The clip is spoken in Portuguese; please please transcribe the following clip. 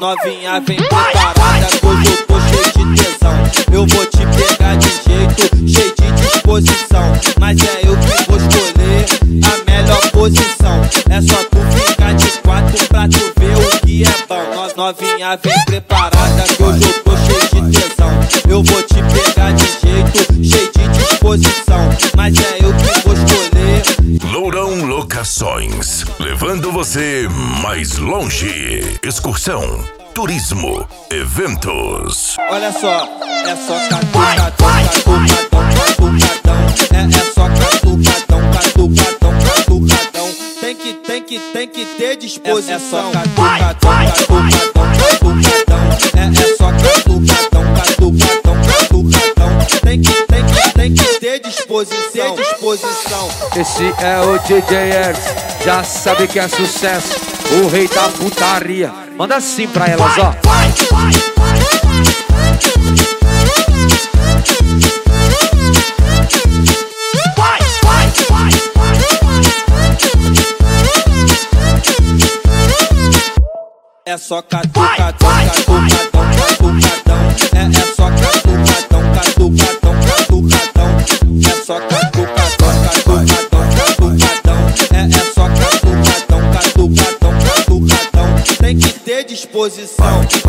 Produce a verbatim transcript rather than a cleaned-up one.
Novinha vem preparada que hoje eu tô cheio de tesão. Eu vou te pegar de jeito, cheio de disposição. Mas é eu que vou escolher a melhor posição. É só tu ficar de quatro pra tu ver o que é bom. Novinha vem preparada que hoje eu tô cheio de tesão. Eu vou te pegar de jeito, cheio de disposição. Mas é eu que vou escolher. Lourão Locações, levando você mais longe. Excursão, turismo, eventos. Olha só, é só catucadão, catucadão, catucadão. É, é só catucadão, catucadão, catucadão. Tem que, tem que, tem que ter disposição. É, é só catucadão, catucadão, catucadão. É, é só catucadão, catucadão, catucadão. Tem que, tem que, tem que ter disposição, disposição. Esse é o D J Ers, já sabe que é sucesso, o rei da putaria. Manda assim pra elas, ó. É só catucadão, catucadão, catucadão. É, é só catucadão, catucadão, catucadão. É só catucadão, catucadão, catucadão. É, é só catucadão, catucadão, catucadão. Tem que ter disposição.